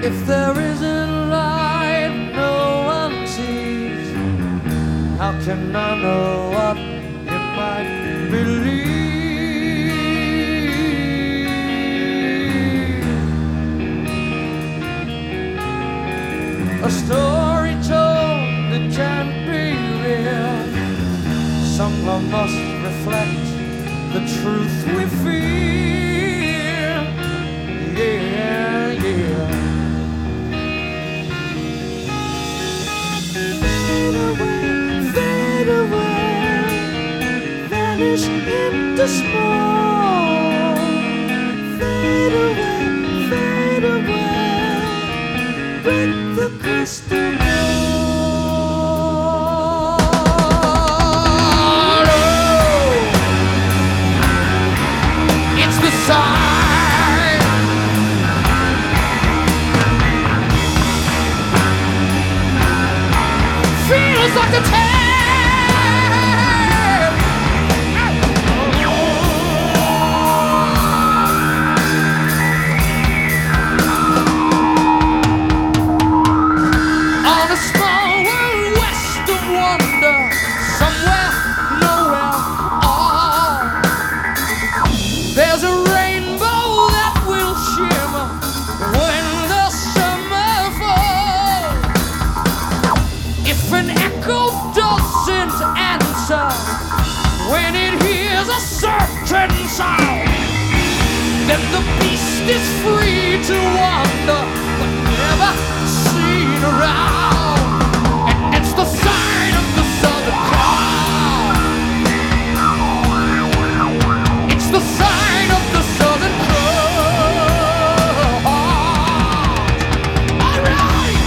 If there isn't light no one sees, how can I know what it might believe? A story told that can't be real somehow must reflect the truth we feel. Yeah, yeah. Fade away, vanish into smoke. Fade away, break the crystal mold. Oh, it's the sign. Feels like the time. On a small world west of wonder, somewhere, nowhere, all. There's a rainbow that will shimmer when the summer falls. If an echo doesn't answer when it hears a certain sound, then the beast is free to wander but never seen around. And it's the sign of the Southern Cross. It's the sign of the Southern Cross. All right.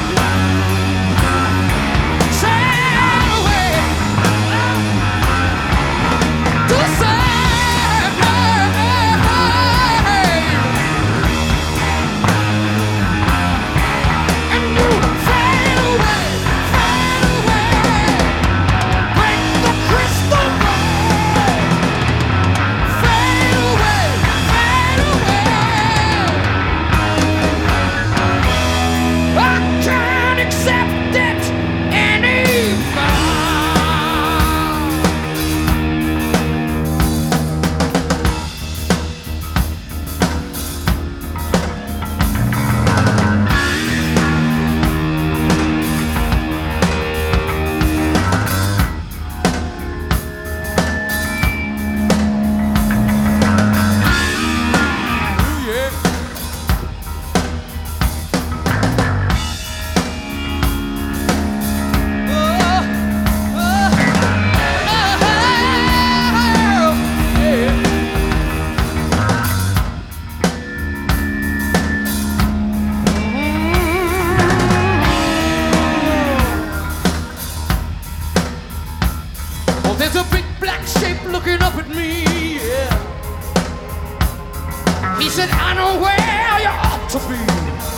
Sail away to the sign. And you fade away, break the crystal mold. Fade away, I can't accept it anymore. Yeah. Well, there's a big black shape looking up at me, yeah. He said, I know where you ought to be.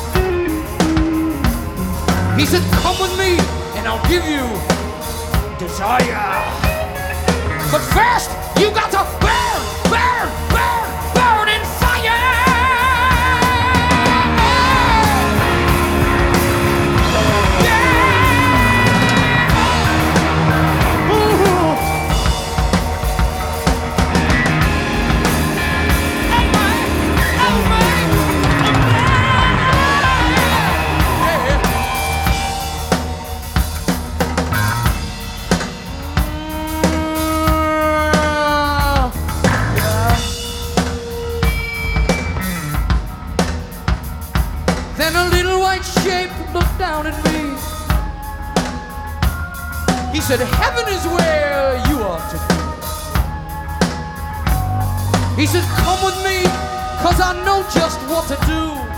He said, come with me and I'll give you desire. But first, you got to burn, burn, burn, burn in fire. Yeah. Ooh. Then a little white shape looked down at me. He said, heaven is where you ought to be. He said, come with me, 'cause I know just what to do.